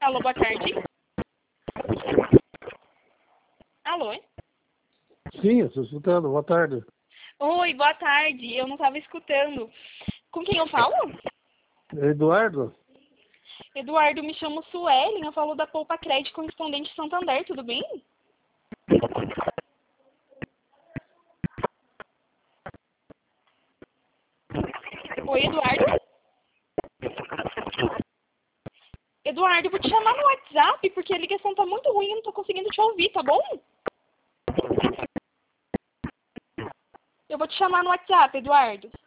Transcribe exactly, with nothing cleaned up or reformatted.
Alô, boa tarde. Alô? Sim, eu estou escutando. Boa tarde. Oi, boa tarde. Eu não estava escutando. Com quem eu falo? Eduardo? Eduardo, me chamo Suelen. Eu falo da Poupa Crédito Correspondente Santander, tudo bem? Oi, Eduardo? Eduardo, eu vou te chamar no WhatsApp porque a ligação tá muito ruim e eu não tô conseguindo te ouvir, tá bom? Eu vou te chamar no WhatsApp, Eduardo.